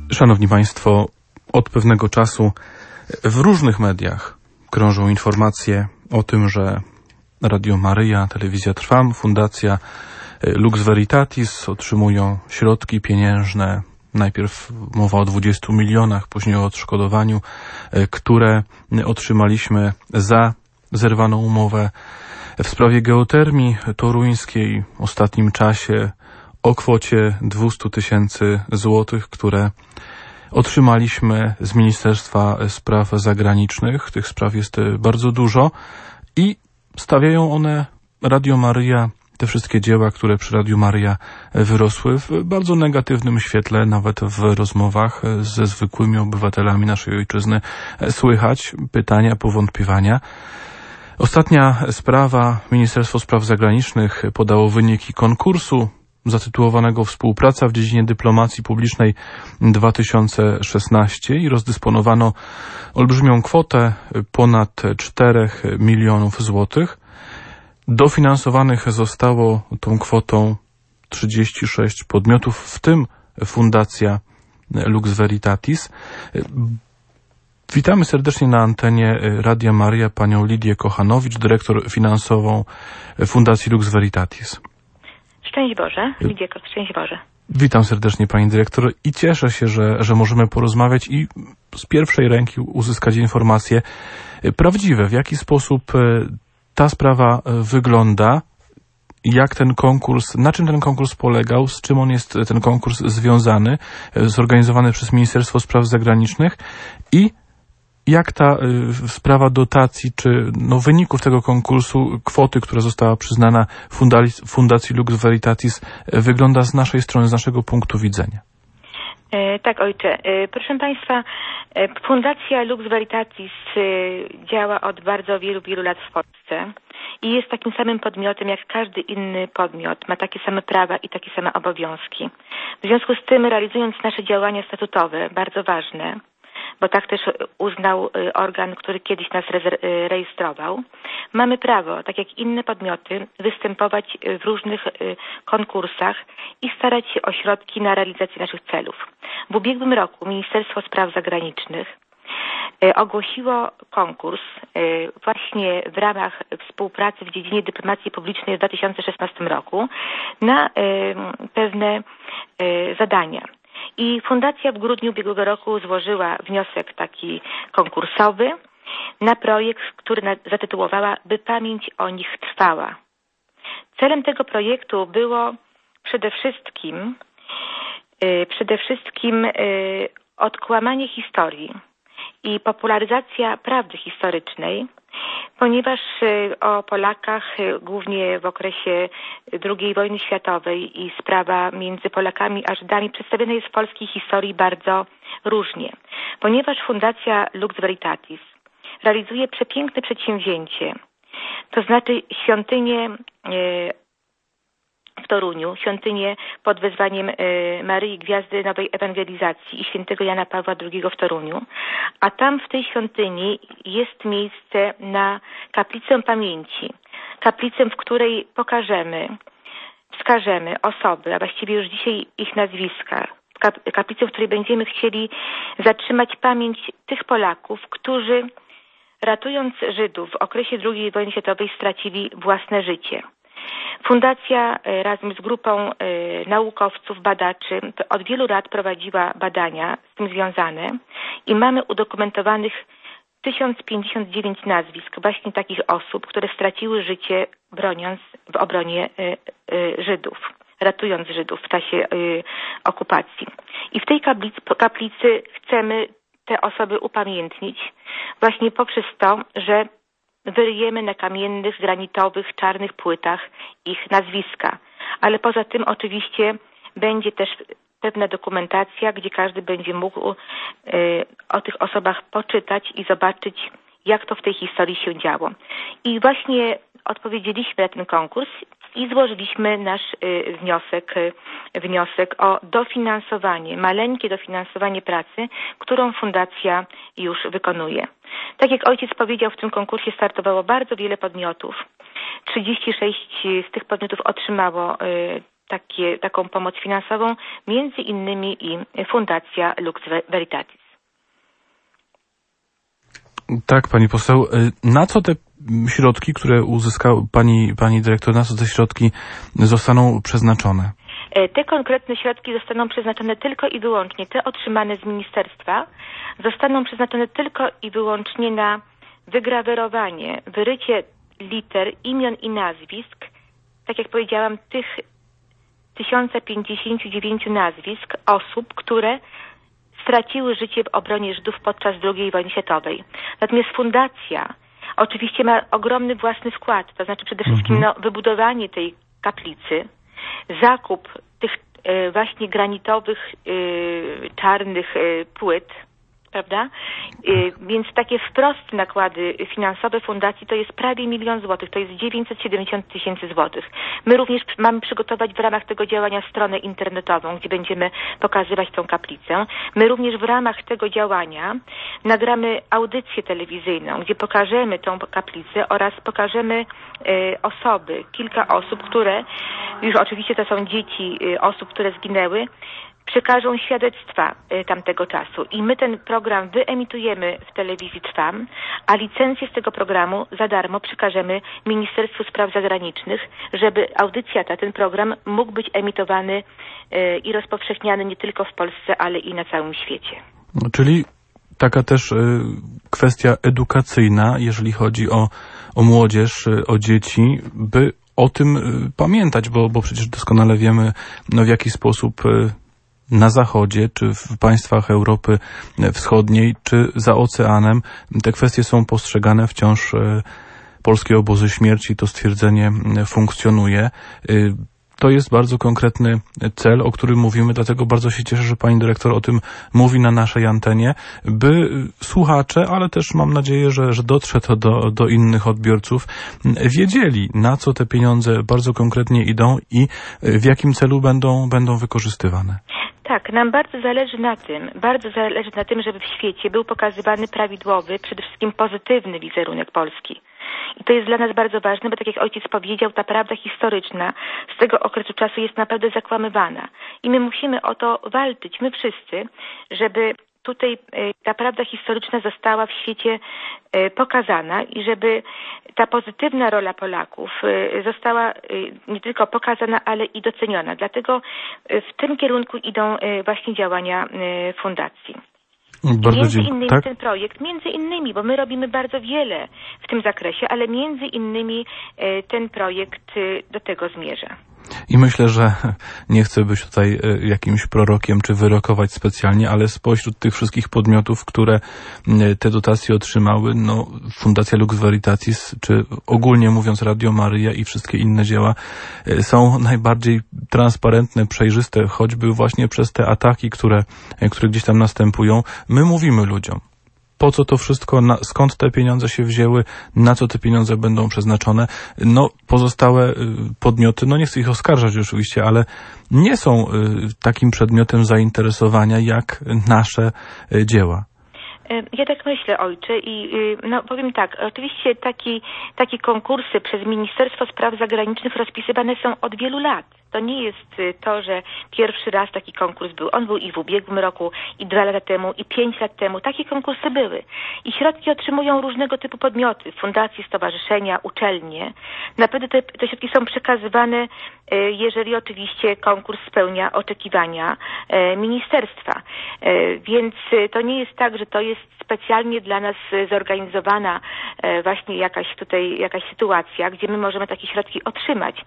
Szanowni Państwo, od pewnego czasu w różnych mediach krążą informacje o tym, że Radio Maryja, Telewizja Trwam, Fundacja Lux Veritatis otrzymują środki pieniężne. Najpierw mowa o 20 milionach, później o odszkodowaniu, które otrzymaliśmy za zerwaną umowę w sprawie geotermii toruńskiej w ostatnim czasie o kwocie 200 000 złotych, które otrzymaliśmy z Ministerstwa Spraw Zagranicznych. Tych spraw jest bardzo dużo i stawiają one Radio Maryja, te wszystkie dzieła, które przy Radiu Maryja wyrosły, w bardzo negatywnym świetle. Nawet w rozmowach ze zwykłymi obywatelami naszej ojczyzny słychać pytania, powątpiewania. Ostatnia sprawa. Ministerstwo Spraw Zagranicznych podało wyniki konkursu zatytułowanego Współpraca w dziedzinie dyplomacji publicznej 2016 i rozdysponowano olbrzymią kwotę ponad 4 milionów złotych. Dofinansowanych zostało tą kwotą 36 podmiotów, w tym Fundacja Lux Veritatis. Witamy serdecznie na antenie Radia Maryja panią Lidię Kochanowicz, dyrektor finansową Fundacji Lux Veritatis. Szczęść Boże, Lidia, szczęść Boże. Witam serdecznie pani dyrektor i cieszę się, że możemy porozmawiać i z pierwszej ręki uzyskać informacje prawdziwe, w jaki sposób ta sprawa wygląda, jak ten konkurs, na czym ten konkurs polegał, z czym on jest, ten konkurs związany, zorganizowany przez Ministerstwo Spraw Zagranicznych i jak ta sprawa dotacji, czy wyników tego konkursu, kwoty, która została przyznana Fundacji Lux Veritatis, wygląda z naszej strony, z naszego punktu widzenia? Tak, ojcze. Proszę Państwa, Fundacja Lux Veritatis działa od bardzo wielu lat w Polsce i jest takim samym podmiotem jak każdy inny podmiot. Ma takie same prawa i takie same obowiązki. W związku z tym, realizując nasze działania statutowe, bardzo ważne, bo tak też uznał organ, który kiedyś nas rejestrował, mamy prawo, tak jak inne podmioty, występować w różnych konkursach i starać się o środki na realizację naszych celów. W ubiegłym roku Ministerstwo Spraw Zagranicznych ogłosiło konkurs właśnie w ramach współpracy w dziedzinie dyplomacji publicznej w 2016 roku na pewne zadania. I fundacja w grudniu ubiegłego roku złożyła wniosek taki konkursowy na projekt, który zatytułowała By pamięć o nich trwała. Celem tego projektu było przede wszystkim odkłamanie historii i popularyzacja prawdy historycznej, ponieważ o Polakach, głównie w okresie II wojny światowej i sprawa między Polakami a Żydami przedstawiona jest w polskiej historii bardzo różnie. Ponieważ Fundacja Lux Veritatis realizuje przepiękne przedsięwzięcie, to znaczy świątynię w Toruniu, świątynię pod wezwaniem Maryi Gwiazdy Nowej Ewangelizacji i świętego Jana Pawła II w Toruniu, a tam w tej świątyni jest miejsce na kaplicę pamięci. Kaplicę, w której wskażemy osoby, a właściwie już dzisiaj ich nazwiska. Kaplicę, w której będziemy chcieli zatrzymać pamięć tych Polaków, którzy ratując Żydów w okresie II wojny światowej stracili własne życie. Fundacja razem z grupą naukowców, badaczy od wielu lat prowadziła badania z tym związane i mamy udokumentowanych 1059 nazwisk właśnie takich osób, które straciły życie w obronie Żydów, ratując Żydów w czasie okupacji. I w tej kaplicy chcemy te osoby upamiętnić właśnie poprzez to, że wyryjemy na kamiennych, granitowych, czarnych płytach ich nazwiska. Ale poza tym oczywiście będzie też pewna dokumentacja, gdzie każdy będzie mógł o tych osobach poczytać i zobaczyć, jak to w tej historii się działo. I właśnie odpowiedzieliśmy na ten konkurs i złożyliśmy nasz wniosek o dofinansowanie, maleńkie dofinansowanie pracy, którą fundacja już wykonuje. Tak jak ojciec powiedział, w tym konkursie startowało bardzo wiele podmiotów. 36 z tych podmiotów otrzymało taką pomoc finansową, między innymi i Fundacja Lux Veritatis. Tak, pani poseł. Na co te środki, które uzyskała pani dyrektor, na co te środki zostaną przeznaczone? Te konkretne środki zostaną przeznaczone tylko i wyłącznie, te otrzymane z ministerstwa, zostaną przeznaczone tylko i wyłącznie na wygrawerowanie, wyrycie liter, imion i nazwisk, tak jak powiedziałam, tych 1059 nazwisk osób, które straciły życie w obronie Żydów podczas II wojny światowej. Natomiast fundacja oczywiście ma ogromny własny wkład, to znaczy przede wszystkim wybudowanie tej kaplicy, zakup tych właśnie granitowych, czarnych płyt, prawda? Więc takie wprost nakłady finansowe fundacji to jest prawie 1 000 000 złotych, to jest 970 000 złotych. My również mamy przygotować w ramach tego działania stronę internetową, gdzie będziemy pokazywać tą kaplicę. My również w ramach tego działania nagramy audycję telewizyjną, gdzie pokażemy tą kaplicę oraz pokażemy osoby, kilka osób, które, już oczywiście to są dzieci osób, które zginęły, przekażą świadectwa tamtego czasu i my ten program wyemitujemy w telewizji Trwam, a licencję z tego programu za darmo przekażemy Ministerstwu Spraw Zagranicznych, żeby audycja ten program mógł być emitowany i rozpowszechniany nie tylko w Polsce, ale i na całym świecie. Czyli taka też kwestia edukacyjna, jeżeli chodzi o młodzież, o dzieci, by o tym pamiętać, bo przecież doskonale wiemy, w jaki sposób na Zachodzie, czy w państwach Europy Wschodniej, czy za oceanem te kwestie są postrzegane wciąż. Polskie obozy śmierci, to stwierdzenie funkcjonuje. To jest bardzo konkretny cel, o którym mówimy, dlatego bardzo się cieszę, że pani dyrektor o tym mówi na naszej antenie, by słuchacze, ale też mam nadzieję, że dotrze to do innych odbiorców, wiedzieli, na co te pieniądze bardzo konkretnie idą i w jakim celu będą wykorzystywane. Tak, nam bardzo zależy na tym, żeby w świecie był pokazywany prawidłowy, przede wszystkim pozytywny wizerunek Polski. I to jest dla nas bardzo ważne, bo tak jak ojciec powiedział, ta prawda historyczna z tego okresu czasu jest naprawdę zakłamywana. I my musimy o to walczyć, my wszyscy, żeby tutaj ta prawda historyczna została w świecie pokazana i żeby ta pozytywna rola Polaków została nie tylko pokazana, ale i doceniona. Dlatego w tym kierunku idą właśnie działania fundacji. Między innymi tak? Ten projekt, bo my robimy bardzo wiele w tym zakresie, ale między innymi ten projekt do tego zmierza. I myślę, że nie chcę być tutaj jakimś prorokiem czy wyrokować specjalnie, ale spośród tych wszystkich podmiotów, które te dotacje otrzymały, Fundacja Lux Veritatis, czy ogólnie mówiąc Radio Maryja i wszystkie inne dzieła są najbardziej transparentne, przejrzyste, choćby właśnie przez te ataki, które gdzieś tam następują. My mówimy ludziom, po co to wszystko, skąd te pieniądze się wzięły, na co te pieniądze będą przeznaczone. Pozostałe podmioty, nie chcę ich oskarżać oczywiście, ale nie są takim przedmiotem zainteresowania jak nasze dzieła. Ja tak myślę, ojcze, i powiem tak, oczywiście takie konkursy przez Ministerstwo Spraw Zagranicznych rozpisywane są od wielu lat. To nie jest to, że pierwszy raz taki konkurs był. On był i w ubiegłym roku, i 2 lata temu, i 5 lat temu. Takie konkursy były. I środki otrzymują różnego typu podmioty, fundacje, stowarzyszenia, uczelnie. Naprawdę te środki są przekazywane, jeżeli oczywiście konkurs spełnia oczekiwania ministerstwa. Więc to nie jest tak, że to jest specjalnie dla nas zorganizowana właśnie jakaś sytuacja, gdzie my możemy takie środki otrzymać.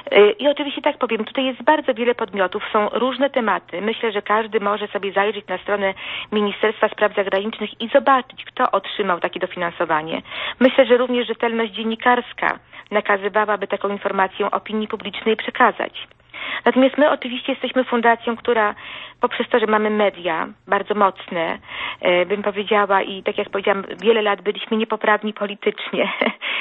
I oczywiście tak powiem, tutaj jest bardzo wiele podmiotów, są różne tematy. Myślę, że każdy może sobie zajrzeć na stronę Ministerstwa Spraw Zagranicznych i zobaczyć, kto otrzymał takie dofinansowanie. Myślę, że również rzetelność dziennikarska nakazywałaby taką informację opinii publicznej przekazać. Natomiast my oczywiście jesteśmy fundacją, która poprzez to, że mamy media bardzo mocne, bym powiedziała, i tak jak powiedziałam, wiele lat byliśmy niepoprawni politycznie.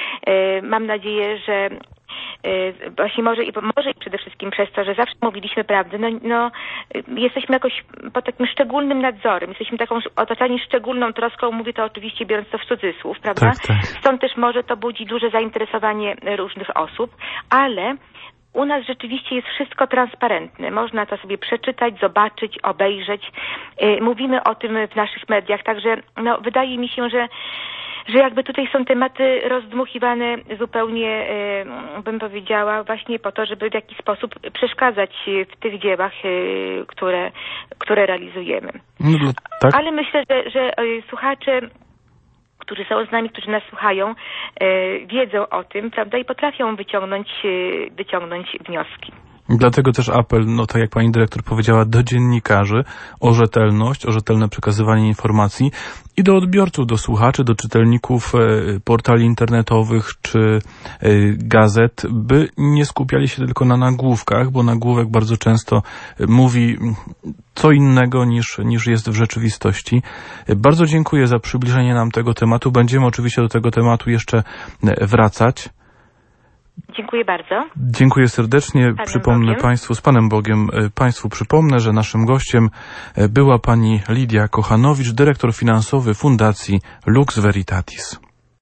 Mam nadzieję, że właśnie może i przede wszystkim przez to, że zawsze mówiliśmy prawdę, jesteśmy jakoś pod takim szczególnym nadzorem, jesteśmy taką otaczani szczególną troską, mówię to oczywiście biorąc to w cudzysłów, prawda? Tak. Stąd też może to budzi duże zainteresowanie różnych osób, ale u nas rzeczywiście jest wszystko transparentne. Można to sobie przeczytać, zobaczyć, obejrzeć. Mówimy o tym w naszych mediach, także wydaje mi się, że jakby tutaj są tematy rozdmuchiwane zupełnie, bym powiedziała, właśnie po to, żeby w jakiś sposób przeszkadzać w tych dziełach, które realizujemy. No, tak? Ale myślę, że słuchacze, którzy są z nami, którzy nas słuchają, wiedzą o tym, prawda, i potrafią wyciągnąć wnioski. Dlatego też apel, tak jak pani dyrektor powiedziała, do dziennikarzy o rzetelność, o rzetelne przekazywanie informacji i do odbiorców, do słuchaczy, do czytelników portali internetowych czy gazet, by nie skupiali się tylko na nagłówkach, bo nagłówek bardzo często mówi co innego niż jest w rzeczywistości. Bardzo dziękuję za przybliżenie nam tego tematu. Będziemy oczywiście do tego tematu jeszcze wracać. Dziękuję bardzo. Dziękuję serdecznie. Przypomnę Państwu, z Panem Bogiem Państwu przypomnę, że naszym gościem była pani Lidia Kochanowicz, dyrektor finansowy Fundacji Lux Veritatis.